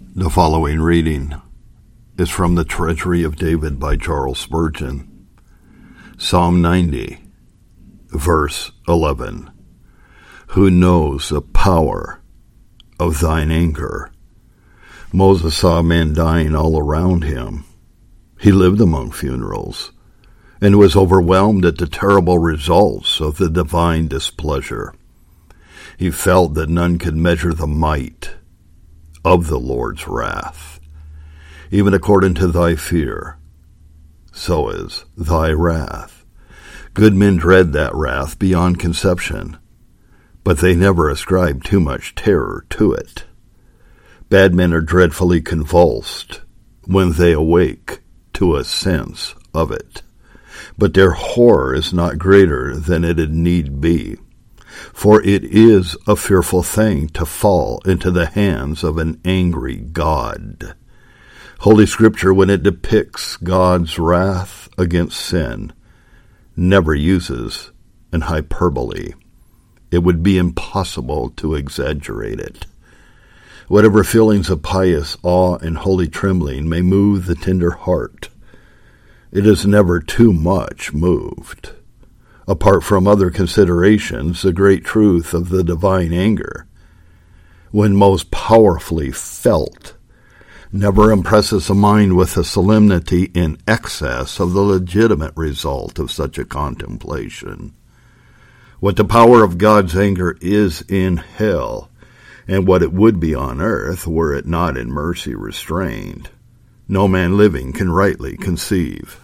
The following reading is from the Treasury of David by Charles Spurgeon. Psalm 90, verse 11. Who knows the power of thine anger? Moses saw men dying all around him. He lived among funerals and was overwhelmed at the terrible results of the divine displeasure. He felt that none could measure the might of the Lord's wrath. Even according to thy fear, so is thy wrath. Good men dread that wrath beyond conception, but they never ascribe too much terror to it. Bad men are dreadfully convulsed when they awake to a sense of it, but their horror is not greater than it need be. For it is a fearful thing to fall into the hands of an angry God. Holy Scripture, when it depicts God's wrath against sin, never uses an hyperbole. It would be impossible to exaggerate it. Whatever feelings of pious awe and holy trembling may move the tender heart, it is never too much moved. Apart from other considerations, the great truth of the divine anger, when most powerfully felt, never impresses the mind with a solemnity in excess of the legitimate result of such a contemplation. What the power of God's anger is in hell, and what it would be on earth were it not in mercy restrained, no man living can rightly conceive.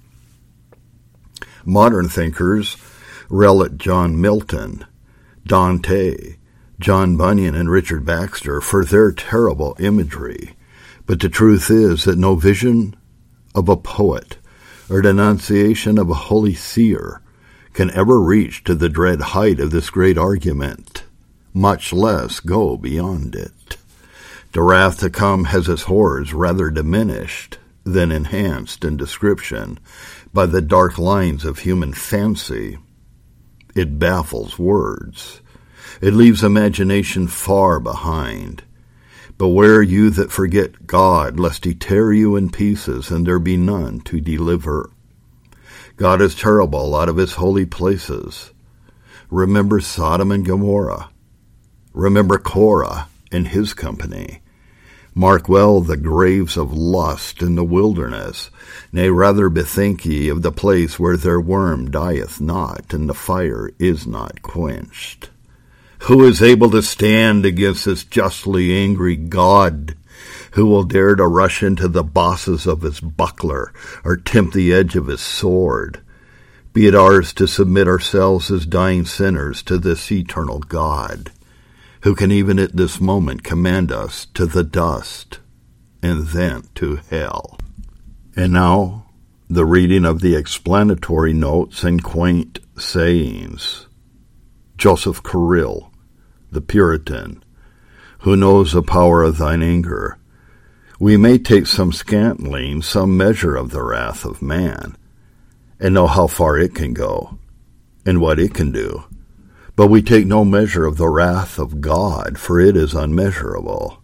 Modern thinkers rail at John Milton, Dante, John Bunyan, and Richard Baxter for their terrible imagery, but the truth is that no vision of a poet or denunciation of a holy seer can ever reach to the dread height of this great argument, much less go beyond it. The wrath to come has its horrors rather diminished than enhanced in description by the dark lines of human fancy. It baffles words. It leaves imagination far behind. Beware you that forget God, lest he tear you in pieces, and there be none to deliver. God is terrible out of his holy places. Remember Sodom and Gomorrah. Remember Korah and his company. Mark well the graves of lust in the wilderness. Nay, rather bethink ye of the place where their worm dieth not, and the fire is not quenched. Who is able to stand against this justly angry God? Who will dare to rush into the bosses of his buckler, or tempt the edge of his sword? Be it ours to submit ourselves as dying sinners to this eternal God, who can even at this moment command us to the dust and then to hell. And now, the reading of the explanatory notes and quaint sayings. Joseph Carrill, the Puritan, who knows the power of thine anger. We may take some scantling, some measure of the wrath of man, and know how far it can go, and what it can do. But we take no measure of the wrath of God, for it is unmeasurable.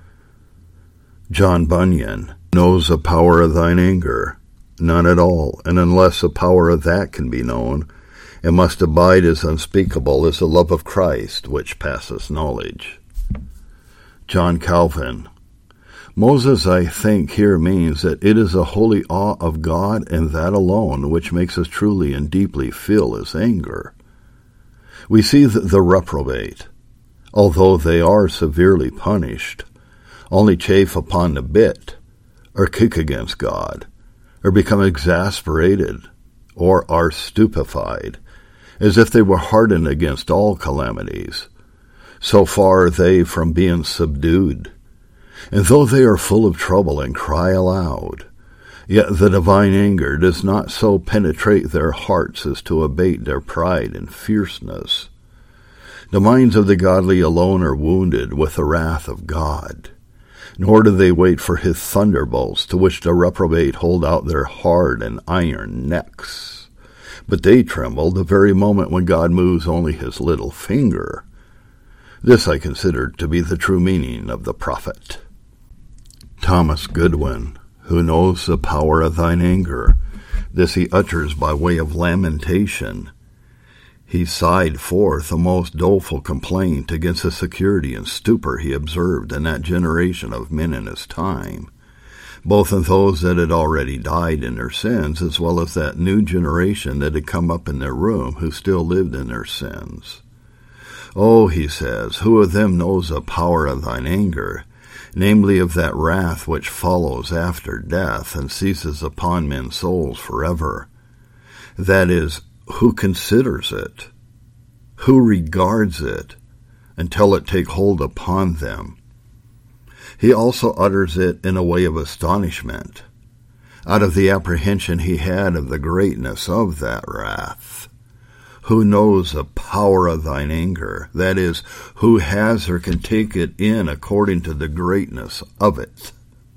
John Bunyan knows the power of thine anger. None at all, and unless the power of that can be known, it must abide as unspeakable as the love of Christ, which passeth knowledge. John Calvin. Moses, I think, here means that it is a holy awe of God, and that alone, which makes us truly and deeply feel his anger. We see that the reprobate, although they are severely punished, only chafe upon the bit, or kick against God, or become exasperated, or are stupefied, as if they were hardened against all calamities. So far are they from being subdued. And though they are full of trouble and cry aloud, yet the divine anger does not so penetrate their hearts as to abate their pride and fierceness. The minds of the godly alone are wounded with the wrath of God, nor do they wait for his thunderbolts, to which the reprobate hold out their hard and iron necks. But they tremble the very moment when God moves only his little finger. This I consider to be the true meaning of the prophet. Thomas Goodwin, who knows the power of thine anger? This he utters by way of lamentation. He sighed forth a most doleful complaint against the security and stupor he observed in that generation of men in his time, both in those that had already died in their sins, as well as that new generation that had come up in their room who still lived in their sins. Oh, he says, who of them knows the power of thine anger, namely of that wrath which follows after death and ceases upon men's souls forever? That is, who considers it, who regards it, until it take hold upon them? He also utters it in a way of astonishment, out of the apprehension he had of the greatness of that wrath. Who knows the power of thine anger? That is, who has or can take it in according to the greatness of it,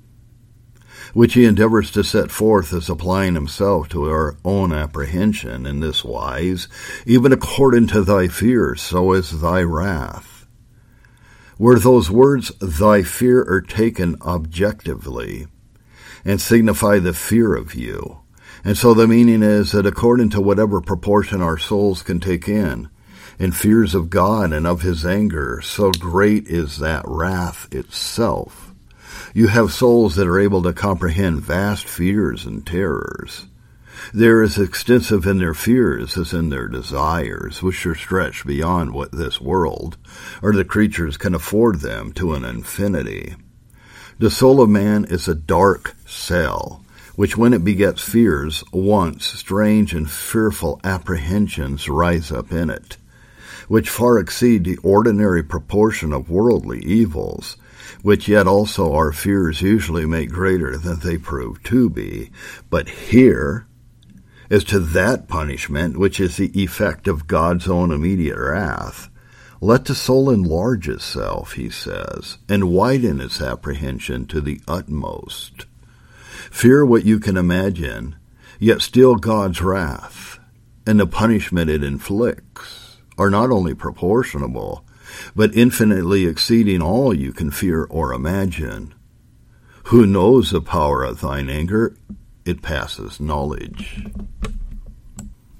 which he endeavors to set forth as applying himself to our own apprehension in this wise, even according to thy fear, so is thy wrath. Where those words, thy fear, are taken objectively, and signify the fear of you, and so the meaning is that according to whatever proportion our souls can take in fears of God and of his anger, so great is that wrath itself. You have souls that are able to comprehend vast fears and terrors. They're as extensive in their fears as in their desires, which are stretched beyond what this world or the creatures can afford them to an infinity. The soul of man is a dark cell, which when it begets fears, once strange and fearful apprehensions rise up in it, which far exceed the ordinary proportion of worldly evils, which yet also our fears usually make greater than they prove to be. But here, as to that punishment, which is the effect of God's own immediate wrath, let the soul enlarge itself, he says, and widen its apprehension to the utmost. Fear what you can imagine, yet still God's wrath and the punishment it inflicts are not only proportionable, but infinitely exceeding all you can fear or imagine. Who knows the power of thine anger? It passes knowledge.